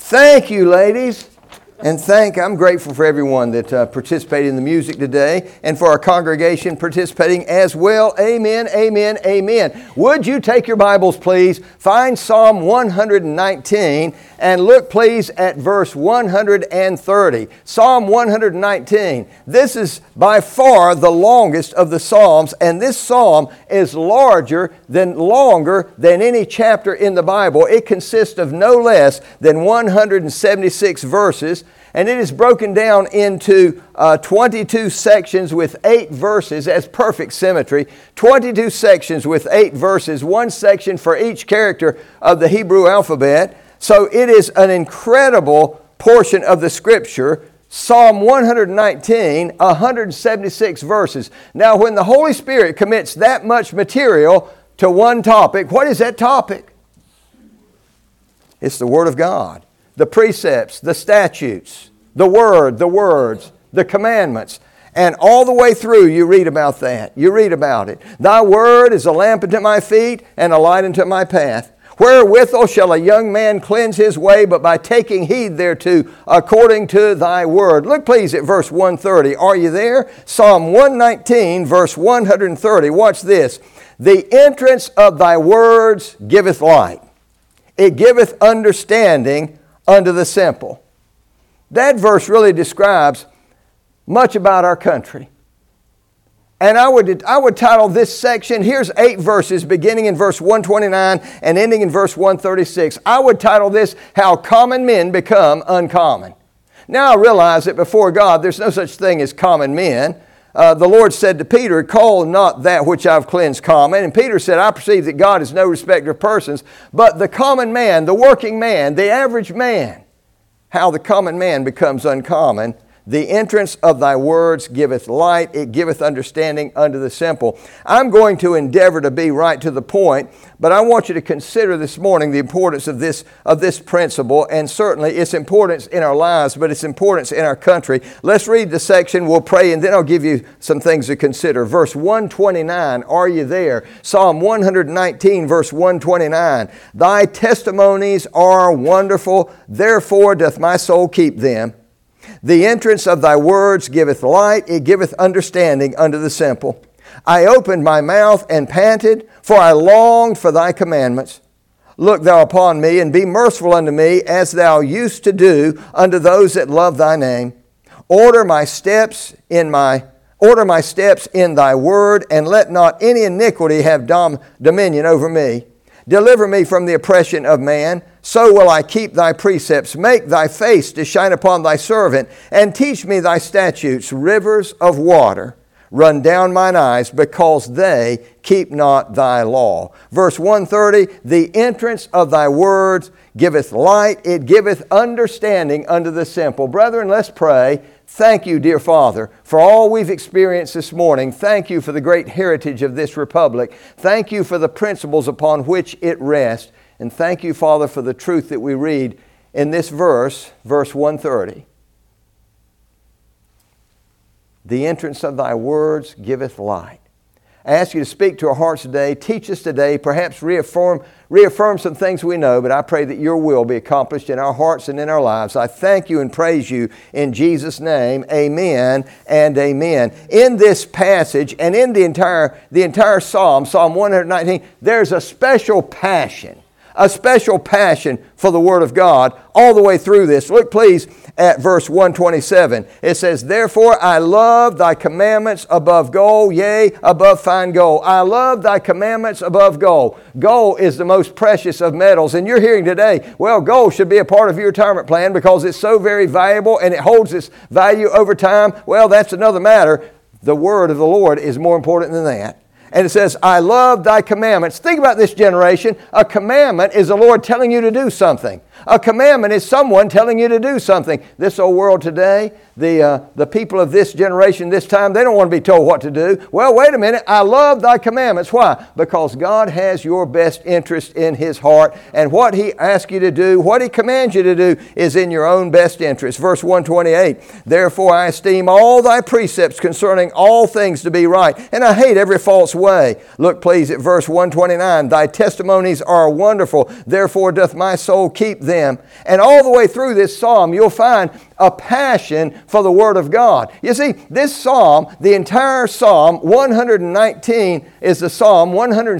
Thank you, ladies. And I'm grateful for everyone that participated in the music today and for our congregation participating as well. Amen, amen, amen. Would you take your Bibles, please? Find Psalm 119 and look, please, at verse 130. Psalm 119. This is by far the longest of the Psalms, and this Psalm is longer than any chapter in the Bible. It consists of no less than 176 verses. And it is broken down into 22 sections with 8 verses as perfect symmetry. 22 sections with 8 verses, one section for each character of the Hebrew alphabet. So it is an incredible portion of the Scripture. Psalm 119, 176 verses. Now, when the Holy Spirit commits that much material to one topic, what is that topic? It's the Word of God. The precepts, the statutes, the Word, the words, the commandments. And all the way through you read about that. You read about it. Thy Word is a lamp unto my feet and a light unto my path. Wherewithal shall a young man cleanse his way, but by taking heed thereto according to thy word. Look please at verse 130. Are you there? Psalm 119, verse 130. Watch this. The entrance of thy words giveth light. It giveth understanding unto the simple. That verse really describes much about our country. And I would title this section, here's 8 verses beginning in verse 129 and ending in verse 136. I would title this, How Common Men Become Uncommon. Now I realize that before God there's no such thing as common men. The Lord said to Peter, call not that which I've cleansed common. And Peter said, I perceive that God is no respecter of persons, but the common man, the working man, the average man. How the common man becomes uncommon. The entrance of thy words giveth light, it giveth understanding unto the simple. I'm going to endeavor to be right to the point, but I want you to consider this morning the importance of this principle, and certainly its importance in our lives, but its importance in our country. Let's read the section, we'll pray, and then I'll give you some things to consider. Verse 129, are you there? Psalm 119, verse 129. Thy testimonies are wonderful, therefore doth my soul keep them. The entrance of thy words giveth light, it giveth understanding unto the simple. I opened my mouth and panted, for I longed for thy commandments. Look thou upon me, and be merciful unto me, as thou used to do unto those that love thy name. Order my steps in thy word, and let not any iniquity have dominion over me. Deliver me from the oppression of man. So will I keep thy precepts. Make thy face to shine upon thy servant, and teach me thy statutes. Rivers of water run down mine eyes, because they keep not thy law. Verse 130, the entrance of thy words giveth light, it giveth understanding unto the simple. Brethren, let's pray. Thank you, dear Father, for all we've experienced this morning. Thank you for the great heritage of this republic. Thank you for the principles upon which it rests. And thank you, Father, for the truth that we read in this verse 130. The entrance of thy words giveth light. I ask you to speak to our hearts today, teach us today, perhaps reaffirm some things we know, but I pray that your will be accomplished in our hearts and in our lives. I thank you and praise you in Jesus' name. Amen and amen. In this passage and in the entire Psalm 119, there's a special passion for the Word of God all the way through this. Look please at verse 127. It says, therefore I love thy commandments above gold, yea, above fine gold. I love thy commandments above gold. Gold is the most precious of metals. And you're hearing today, well, gold should be a part of your retirement plan because it's so very valuable and it holds its value over time. Well, that's another matter. The Word of the Lord is more important than that. And it says, I love thy commandments. Think about this generation. A commandment is the Lord telling you to do something. A commandment is someone telling you to do something. This old world today, the people of this generation, this time, they don't want to be told what to do. Well, wait a minute. I love thy commandments. Why? Because God has your best interest in His heart. And what He asks you to do, what He commands you to do, is in your own best interest. Verse 128, therefore I esteem all thy precepts concerning all things to be right, and I hate every false way. Look please at verse 129. Thy testimonies are wonderful. Therefore doth my soul keep them. them. And all the way through this psalm, you'll find a passion for the Word of God. You see, this psalm, the entire psalm, 119 is the psalm,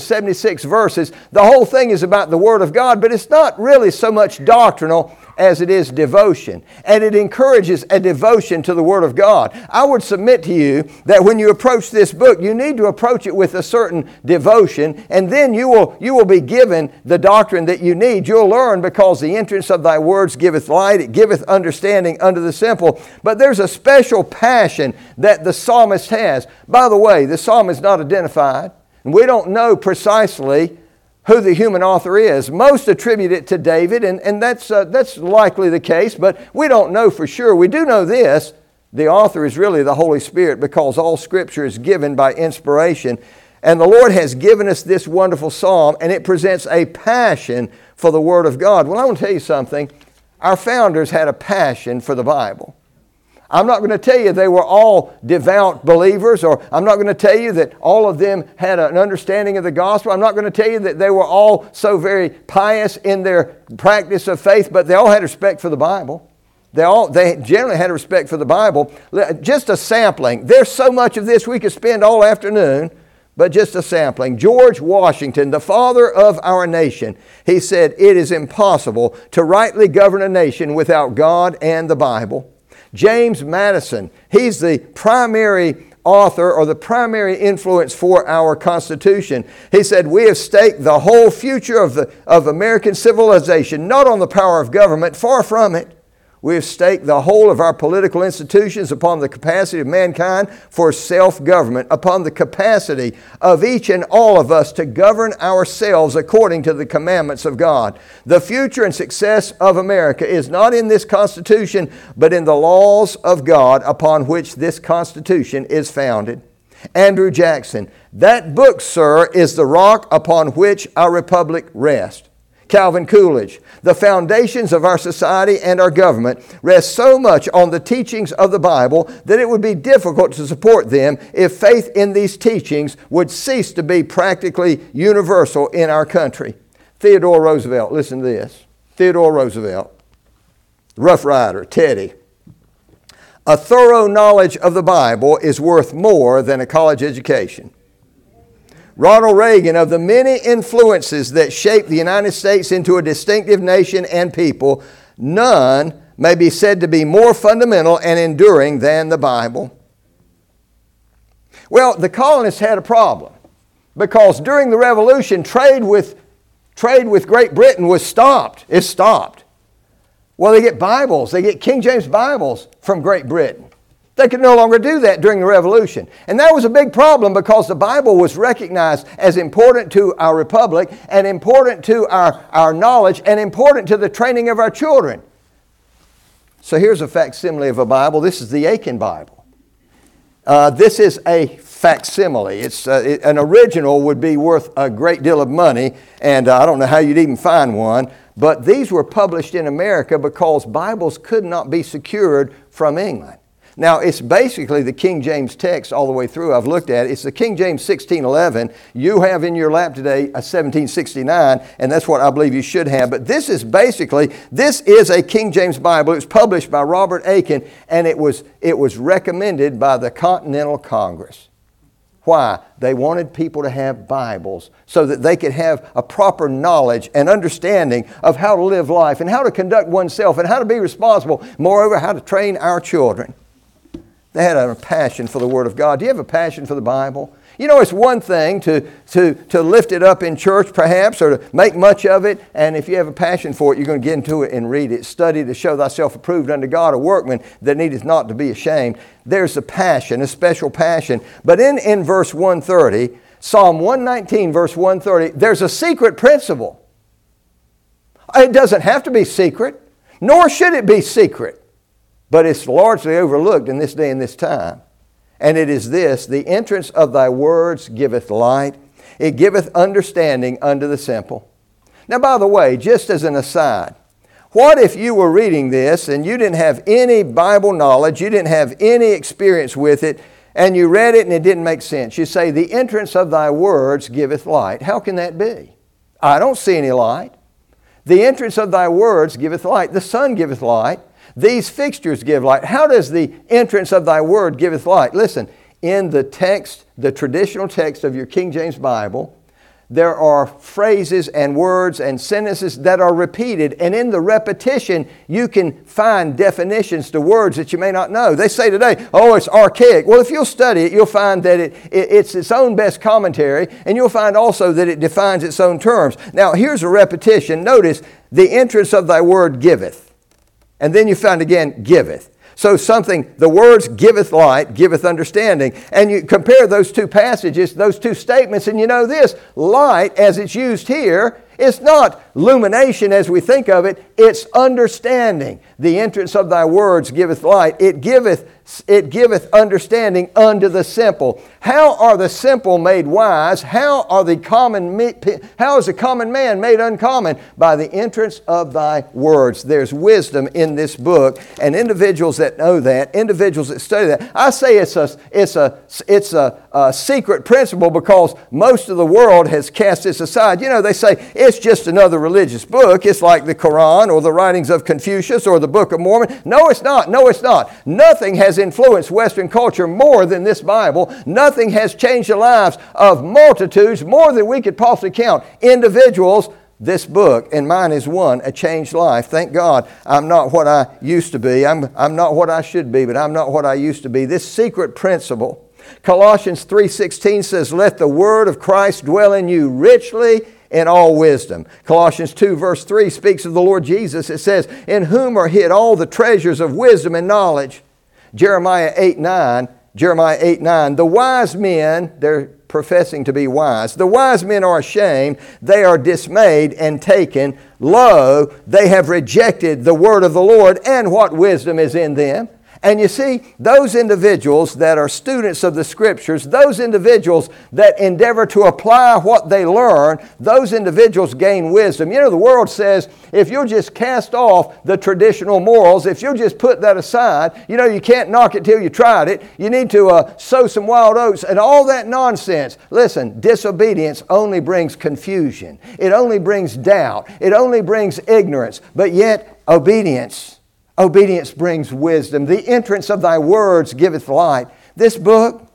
176 verses. The whole thing is about the Word of God, but it's not really so much doctrinal as it is devotion. And it encourages a devotion to the Word of God. I would submit to you that when you approach this book, you need to approach it with a certain devotion, and then you will be given the doctrine that you need. You'll learn, because the entrance of thy words giveth light, it giveth understanding unto the simple. But there's a special passion that the psalmist has. By the way, the psalm is not identified, and we don't know precisely who the human author is. Most attribute it to David, and that's likely the case, but we don't know for sure. We do know this: the author is really the Holy Spirit, because all Scripture is given by inspiration. And the Lord has given us this wonderful psalm, and it presents a passion for the Word of God. Well, I want to tell you something. Our founders had a passion for the Bible. I'm not going to tell you they were all devout believers, or I'm not going to tell you that all of them had an understanding of the gospel. I'm not going to tell you that they were all so very pious in their practice of faith, but they all had respect for the Bible. They generally had a respect for the Bible. Just a sampling. There's so much of this we could spend all afternoon, but just a sampling. George Washington, the father of our nation, he said, "It is impossible to rightly govern a nation without God and the Bible." James Madison, he's the primary author or the primary influence for our Constitution. He said, "We have staked the whole future of American civilization not on the power of government, far from it. We have staked the whole of our political institutions upon the capacity of mankind for self-government, upon the capacity of each and all of us to govern ourselves according to the commandments of God. The future and success of America is not in this Constitution, but in the laws of God upon which this Constitution is founded." Andrew Jackson, "That book, sir, is the rock upon which our republic rests." Calvin Coolidge, "The foundations of our society and our government rest so much on the teachings of the Bible that it would be difficult to support them if faith in these teachings would cease to be practically universal in our country." Theodore Roosevelt, listen to this. Theodore Roosevelt, Rough Rider, Teddy. "A thorough knowledge of the Bible is worth more than a college education." Ronald Reagan, "Of the many influences that shape the United States into a distinctive nation and people, none may be said to be more fundamental and enduring than the Bible." Well, the colonists had a problem, because during the Revolution, trade with Great Britain was stopped. It stopped. Well, they get Bibles. They get King James Bibles from Great Britain. They could no longer do that during the Revolution. And that was a big problem, because the Bible was recognized as important to our republic and important to our knowledge and important to the training of our children. So here's a facsimile of a Bible. This is the Aiken Bible. This is a facsimile. An original would be worth a great deal of money, and I don't know how you'd even find one. But these were published in America because Bibles could not be secured from England. Now, it's basically the King James text all the way through. I've looked at it. It's the King James 1611. You have in your lap today a 1769, and that's what I believe you should have. But this is a King James Bible. It was published by Robert Aiken, and it was recommended by the Continental Congress. Why? They wanted people to have Bibles so that they could have a proper knowledge and understanding of how to live life and how to conduct oneself and how to be responsible. Moreover, how to train our children. They had a passion for the Word of God. Do you have a passion for the Bible? You know, it's one thing to lift it up in church perhaps, or to make much of it, and if you have a passion for it, you're going to get into it and read it. Study to show thyself approved unto God, a workman that needeth not to be ashamed. There's a passion, a special passion. But in verse 130, Psalm 119, verse 130, there's a secret principle. It doesn't have to be secret, nor should it be secret. But it's largely overlooked in this day and this time. And it is this: the entrance of thy words giveth light. It giveth understanding unto the simple. Now, by the way, just as an aside, what if you were reading this and you didn't have any Bible knowledge, you didn't have any experience with it, and you read it and it didn't make sense? You say, the entrance of thy words giveth light. How can that be? I don't see any light. The entrance of thy words giveth light. The sun giveth light. These fixtures give light. How does the entrance of thy word giveth light? Listen, in the text, the traditional text of your King James Bible, there are phrases and words and sentences that are repeated, and in the repetition you can find definitions to words that you may not know. They say today, oh, it's archaic. Well, if you'll study it, you'll find that it's its own best commentary, and you'll find also that it defines its own terms. Now, here's a repetition. Notice, the entrance of thy word giveth. And then you find again, giveth. So something, the words giveth light, giveth understanding. And you compare those two passages, those two statements, and you know this, light as it's used here, it's not illumination as we think of it, it's understanding. The entrance of thy words giveth light. It giveth understanding unto the simple. How are the simple made wise? How is the common man made uncommon? By the entrance of thy words. There's wisdom in this book, and individuals that know that, individuals that study that, I say it's a secret principle because most of the world has cast this aside. You know, they say it's just another religious book. It's like the Quran or the writings of Confucius or the Book of Mormon. No, it's not. No, it's not. Nothing has influenced Western culture more than this Bible. Nothing has changed the lives of multitudes more than we could possibly count. Individuals, this book, and mine is one, a changed life. Thank God I'm not what I used to be. I'm not what I should be, but I'm not what I used to be. This secret principle, Colossians 3:16 says, let the word of Christ dwell in you richly in all wisdom. Colossians 2 verse 3 speaks of the Lord Jesus. It says, in whom are hid all the treasures of wisdom and knowledge. Jeremiah 8:9, the wise men, they're professing to be wise. The wise men are ashamed, they are dismayed and taken. Lo, they have rejected the word of the Lord, and what wisdom is in them. And you see, those individuals that are students of the Scriptures, those individuals that endeavor to apply what they learn, those individuals gain wisdom. You know, the world says, if you'll just cast off the traditional morals, if you'll just put that aside, you know, you can't knock it till you tried it. You need to sow some wild oats and all that nonsense. Listen, disobedience only brings confusion. It only brings doubt. It only brings ignorance. But yet, obedience brings wisdom. The entrance of thy words giveth light. This book,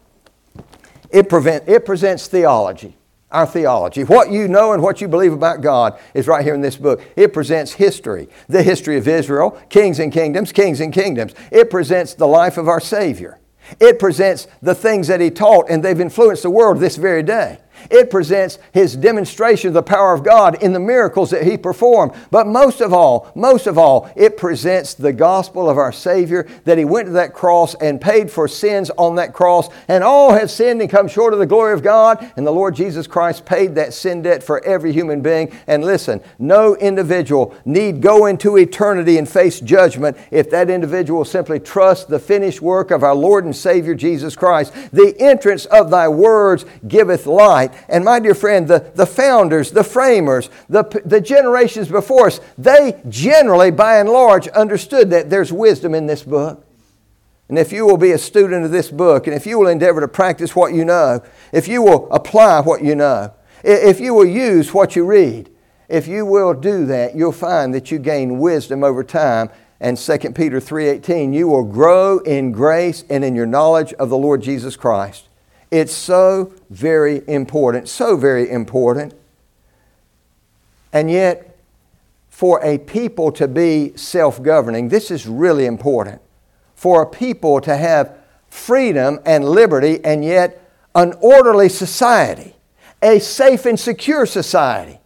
it presents theology, our theology. What you know and what you believe about God is right here in this book. It presents history, the history of Israel, kings and kingdoms, kings and kingdoms. It presents the life of our Savior. It presents the things that He taught, and they've influenced the world this very day. It presents His demonstration of the power of God in the miracles that He performed. But most of all, it presents the gospel of our Savior, that He went to that cross and paid for sins on that cross. And all have sinned and come short of the glory of God. And the Lord Jesus Christ paid that sin debt for every human being. And listen, no individual need go into eternity and face judgment if that individual will simply trust the finished work of our Lord and Savior Jesus Christ. The entrance of thy words giveth light. And my dear friend, the founders, the framers, the generations before us, they generally, by and large, understood that there's wisdom in this book. And if you will be a student of this book, and if you will endeavor to practice what you know, if you will apply what you know, if you will use what you read, if you will do that, you'll find that you gain wisdom over time. And 2 Peter 3:18, you will grow in grace and in your knowledge of the Lord Jesus Christ. It's so very important, so very important. And yet, for a people to be self-governing, this is really important. For a people to have freedom and liberty, and yet an orderly society, a safe and secure society.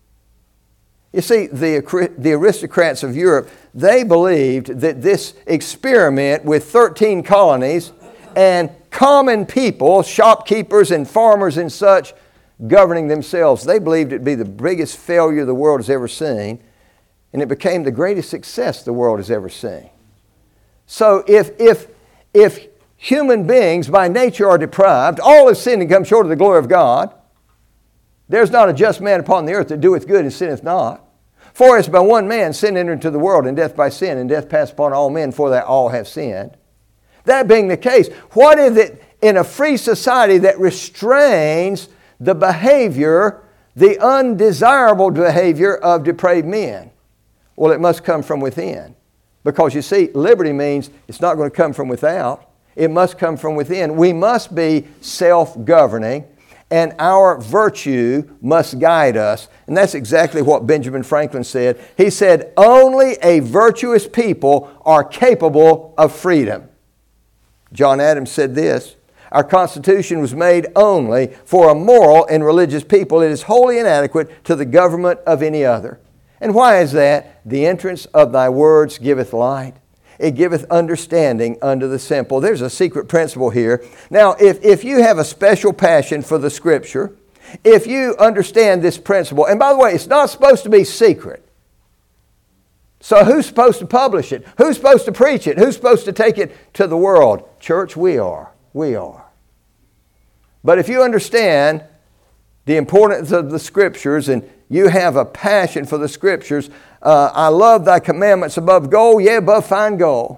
You see, the aristocrats of Europe, they believed that this experiment with 13 colonies and common people, shopkeepers and farmers and such, governing themselves, they believed it to be the biggest failure the world has ever seen, and it became the greatest success the world has ever seen. So if human beings by nature are deprived, all have sinned and come short of the glory of God, there's not a just man upon the earth that doeth good and sinneth not. For as by one man sin entered into the world, and death by sin, and death passed upon all men, for that all have sinned. That being the case, what is it in a free society that restrains the behavior, the undesirable behavior of depraved men? Well, it must come from within. Because you see, liberty means it's not going to come from without. It must come from within. We must be self-governing, and our virtue must guide us. And that's exactly what Benjamin Franklin said. He said, only a virtuous people are capable of freedom. John Adams said this, our Constitution was made only for a moral and religious people. It is wholly inadequate to the government of any other. And why is that? The entrance of thy words giveth light. It giveth understanding unto the simple. There's a secret principle here. Now, if you have a special passion for the Scripture, if you understand this principle, and by the way, it's not supposed to be secret. So who's supposed to publish it? Who's supposed to preach it? Who's supposed to take it to the world? Church, we are. We are. But if you understand the importance of the Scriptures and you have a passion for the Scriptures, I love thy commandments above gold, yea, above fine gold.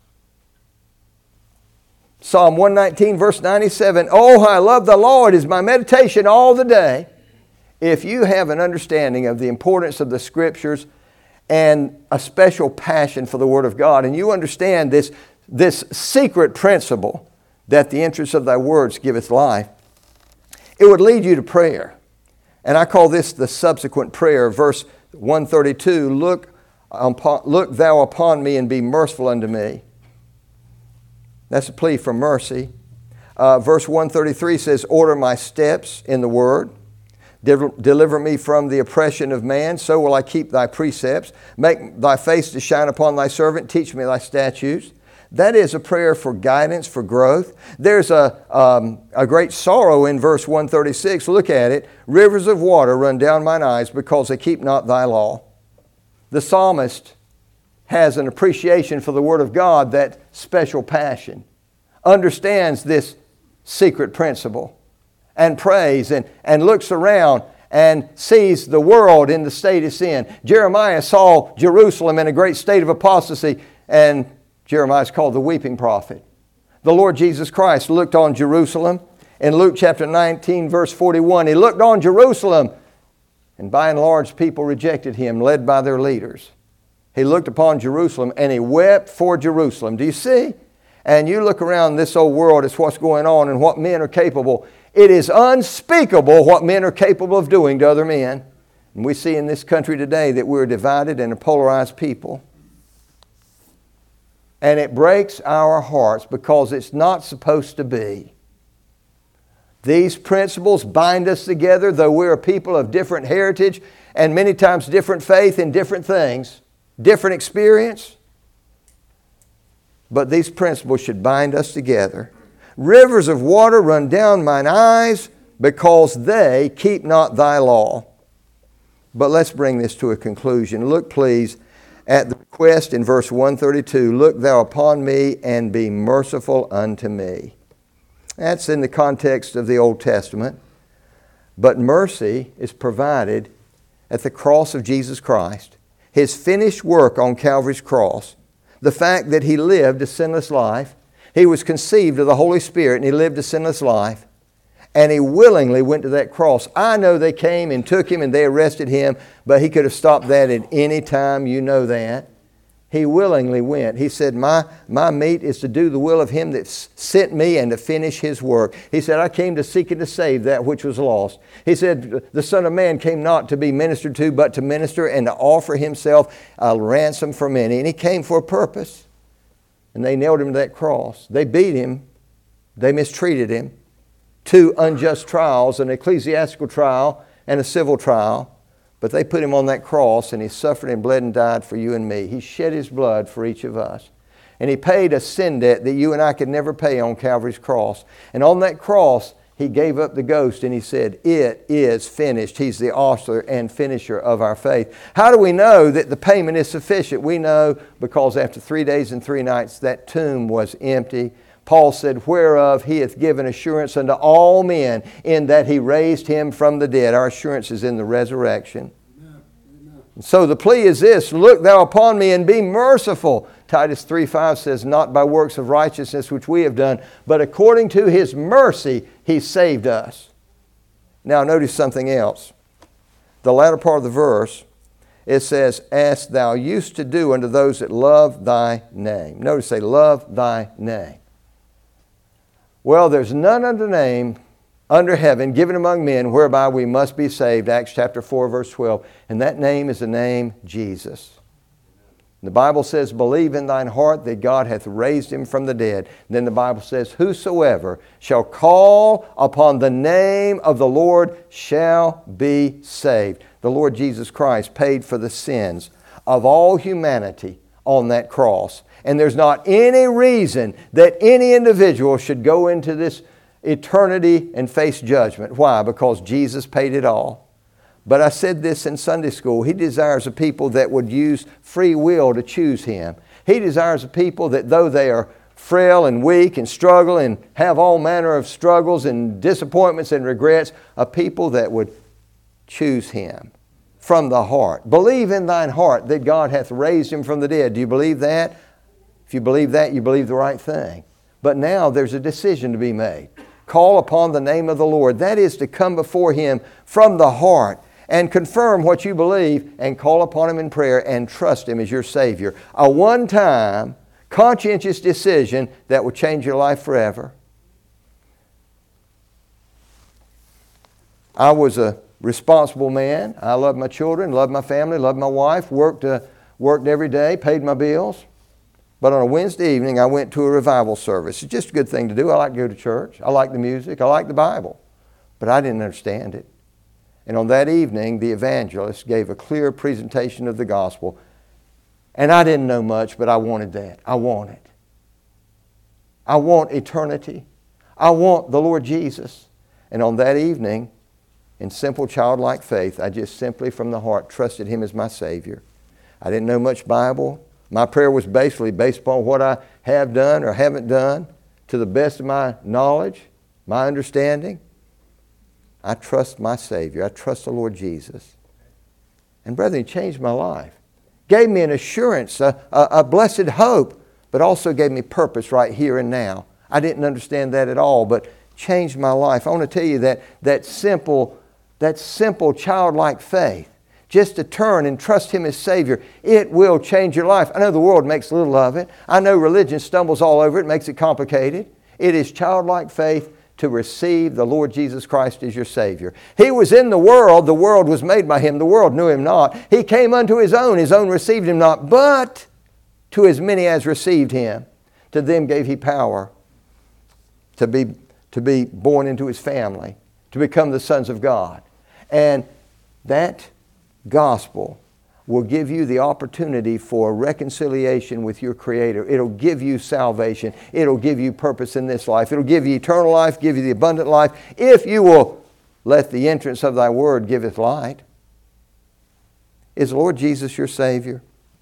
Psalm 119, verse 97, oh, I love the Lord, is my meditation all the day. If you have an understanding of the importance of the Scriptures and a special passion for the Word of God, and you understand this secret principle that the entrance of thy words giveth life, it would lead you to prayer. And I call this the subsequent prayer. Verse 132, look thou upon me and be merciful unto me. That's a plea for mercy. Verse 133 says, order my steps in the word. Deliver me from the oppression of man, so will I keep thy precepts. Make thy face to shine upon thy servant. Teach me thy statutes. That is a prayer for guidance, for growth. There's a great sorrow in verse 136. Look at it. Rivers of water run down mine eyes because they keep not thy law. The psalmist has an appreciation for the Word of God, that special passion, understands this secret principle, and prays and looks around and sees the world in the state of sin. Jeremiah saw Jerusalem in a great state of apostasy, and Jeremiah is called the weeping prophet. The Lord Jesus Christ looked on Jerusalem. In Luke chapter 19, verse 41, He looked on Jerusalem, and by and large people rejected Him, led by their leaders. He looked upon Jerusalem and He wept for Jerusalem. Do you see? And you look around this old world, it's what's going on and what men are capable. It is unspeakable what men are capable of doing to other men. And we see in this country today that we're divided and a polarized people. And it breaks our hearts because it's not supposed to be. These principles bind us together, though we're a people of different heritage and many times different faith in different things, different experience. But these principles should bind us together. Rivers of water run down mine eyes because they keep not thy law. But let's bring this to a conclusion. Look, please, at the request in verse 132, look thou upon me and be merciful unto me. That's in the context of the Old Testament. But mercy is provided at the cross of Jesus Christ. His finished work on Calvary's cross. The fact that He lived a sinless life. He was conceived of the Holy Spirit and He lived a sinless life. And He willingly went to that cross. I know they came and took Him and they arrested Him, but He could have stopped that at any time. You know that. He willingly went. He said, my meat is to do the will of Him that sent me and to finish His work. He said, I came to seek and to save that which was lost. He said, the Son of Man came not to be ministered to, but to minister and to offer Himself a ransom for many. And He came for a purpose. And they nailed Him to that cross. They beat Him. They mistreated Him. 2 unjust trials, an ecclesiastical trial and a civil trial. But they put Him on that cross and He suffered and bled and died for you and me. He shed His blood for each of us. And He paid a sin debt that you and I could never pay on Calvary's cross. And on that cross, He gave up the ghost and He said, it is finished. He's the author and finisher of our faith. How do we know that the payment is sufficient? We know because after 3 days and 3 nights, that tomb was empty. Paul said, whereof He hath given assurance unto all men, in that He raised Him from the dead. Our assurance is in the resurrection. Amen. So the plea is this, look thou upon me and be merciful. Titus 3:5 says, not by works of righteousness which we have done, but according to His mercy He saved us. Now notice something else. the latter part of the verse, it says, as thou used to do unto those that love thy name. Notice, say, love thy name. Well, there's none other name under heaven given among men whereby we must be saved. Acts chapter 4, verse 12. And that name is the name Jesus. The Bible says, believe in thine heart that God hath raised him from the dead. And then the Bible says, whosoever shall call upon the name of the Lord shall be saved. The Lord Jesus Christ paid for the sins of all humanity on that cross. And there's not any reason that any individual should go into this eternity and face judgment. Why? Because Jesus paid it all. But I said this in Sunday school. He desires a people that would use free will to choose Him. He desires a people that though they are frail and weak and struggle and have all manner of struggles and disappointments and regrets, a people that would choose Him from the heart. Believe in thine heart that God hath raised Him from the dead. Do you believe that? If you believe that, you believe the right thing. But now there's a decision to be made. Call upon the name of the Lord. That is to come before Him from the heart and confirm what you believe and call upon Him in prayer and trust Him as your Savior. A one-time, conscientious decision that will change your life forever. I was a responsible man. I loved my children, loved my family, loved my wife, worked every day, paid my bills. But on a Wednesday evening, I went to a revival service. It's just a good thing to do. I like to go to church. I like the music. I like the Bible. But I didn't understand it. And on that evening, the evangelist gave a clear presentation of the gospel. And I didn't know much, but I wanted that. I want it. I want eternity. I want the Lord Jesus. And on that evening, in simple childlike faith, I just simply from the heart trusted Him as my Savior. I didn't know much Bible. My prayer was basically based upon what I have done or haven't done to the best of my knowledge, my understanding. I trust my Savior. I trust the Lord Jesus. And brethren, He changed my life. Gave me an assurance, a blessed hope, but also gave me purpose right here and now. I didn't understand that at all, but changed my life. I want to tell you that simple childlike faith, just to turn and trust Him as Savior, it will change your life. I know the world makes little of it. I know religion stumbles all over it, makes it complicated. It is childlike faith to receive the Lord Jesus Christ as your Savior. He was in the world was made by Him, the world knew Him not. He came unto His own received Him not, but to as many as received Him, to them gave He power to be born into His family, to become the sons of God. And that gospel will give you the opportunity for reconciliation with your Creator. It'll give you salvation. It'll give you purpose in this life. It'll give you eternal life, give you the abundant life, if you will let the entrance of Thy Word giveth light. Is the Lord Jesus your Savior?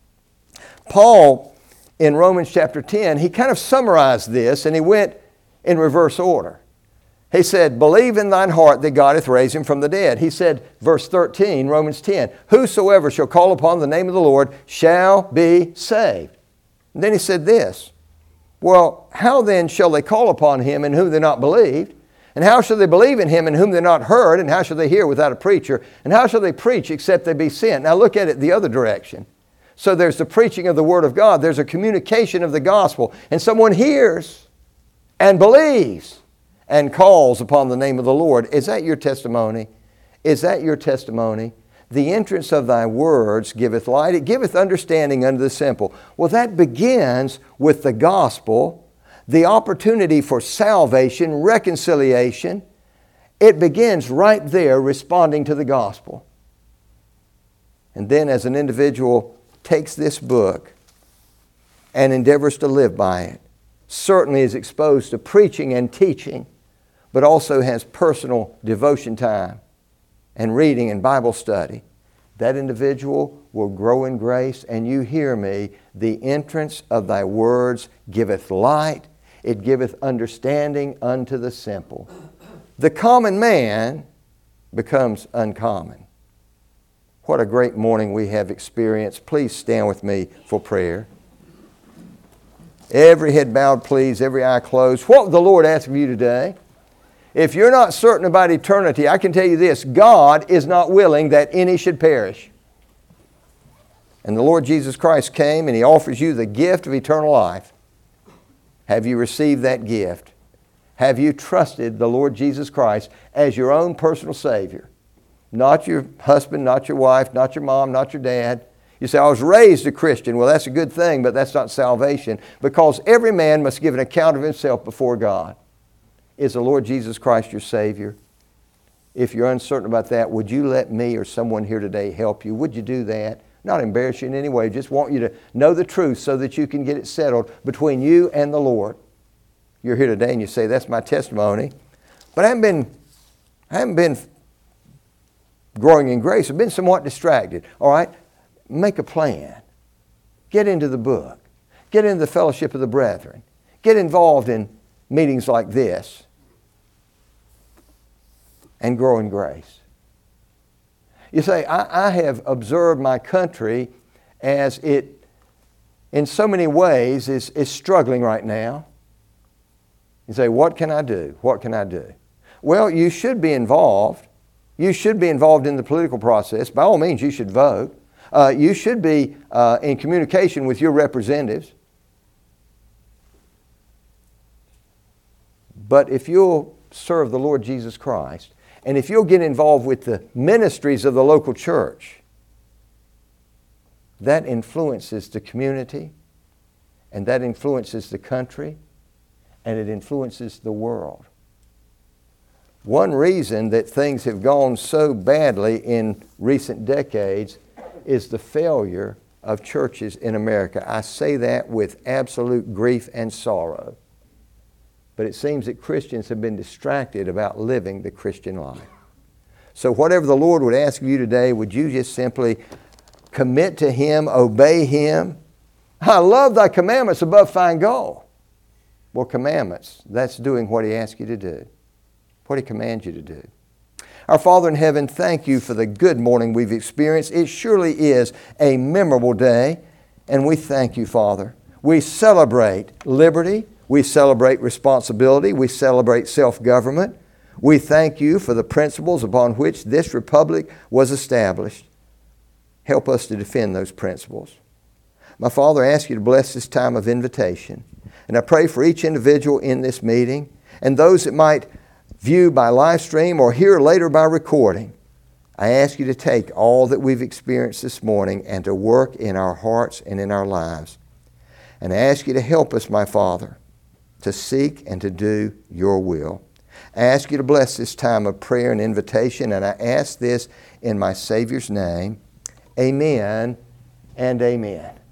Paul, in Romans chapter 10, he kind of summarized this, and he went in reverse order. He said, believe in thine heart that God hath raised Him from the dead. He said, verse 13, Romans 10, whosoever shall call upon the name of the Lord shall be saved. And then he said this, well, how then shall they call upon Him in whom they not believed? And how shall they believe in Him in whom they not heard? And how shall they hear without a preacher? And how shall they preach except they be sent? Now look at it the other direction. So there's the preaching of the Word of God. There's a communication of the gospel. And someone hears and believes and calls upon the name of the Lord. Is that your testimony? Is that your testimony? The entrance of Thy words giveth light. It giveth understanding unto the simple. Well, that begins with the gospel, the opportunity for salvation, reconciliation. It begins right there responding to the gospel. And then as an individual takes this book and endeavors to live by it, certainly is exposed to preaching and teaching, but also has personal devotion time and reading and Bible study, that individual will grow in grace. And you hear me, the entrance of Thy words giveth light, it giveth understanding unto the simple. The common man becomes uncommon. What a great morning we have experienced. Please stand with me for prayer. Every head bowed, please, every eye closed. What would the Lord ask of you today? If you're not certain about eternity, I can tell you this: God is not willing that any should perish. And the Lord Jesus Christ came and He offers you the gift of eternal life. Have you received that gift? Have you trusted the Lord Jesus Christ as your own personal Savior? Not your husband, not your wife, not your mom, not your dad. You say, I was raised a Christian. Well, that's a good thing, but that's not salvation, because every man must give an account of himself before God. Is the Lord Jesus Christ your Savior? If you're uncertain about that, would you let me or someone here today help you? Would you do that? Not embarrass you in any way. Just want you to know the truth so that you can get it settled between you and the Lord. You're here today and you say, that's my testimony. But I haven't been growing in grace. I've been somewhat distracted. All right? Make a plan. Get into the book. Get into the fellowship of the brethren. Get involved in meetings like this. And grow in grace. You say, I have observed my country as it, in so many ways, is struggling right now. You say, what can I do? What can I do? Well, you should be involved. You should be involved in the political process. By all means, you should vote. You should be in communication with your representatives. But if you'll serve the Lord Jesus Christ, and if you'll get involved with the ministries of the local church, that influences the community, and that influences the country, and it influences the world. One reason that things have gone so badly in recent decades is the failure of churches in America. I say that with absolute grief and sorrow. But it seems that Christians have been distracted about living the Christian life. So whatever the Lord would ask of you today, would you just simply commit to Him, obey Him? I love thy commandments above fine gold. Well, commandments, that's doing what He asks you to do, what He commands you to do. Our Father in heaven, thank You for the good morning we've experienced. It surely is a memorable day, and we thank You, Father. We celebrate liberty. We celebrate responsibility. We celebrate self-government. We thank You for the principles upon which this republic was established. Help us to defend those principles. My Father, I ask You to bless this time of invitation. And I pray for each individual in this meeting and those that might view by live stream or hear later by recording. I ask You to take all that we've experienced this morning and to work in our hearts and in our lives. And I ask You to help us, my Father, to seek and to do Your will. I ask You to bless this time of prayer and invitation, and I ask this in my Savior's name. Amen and amen.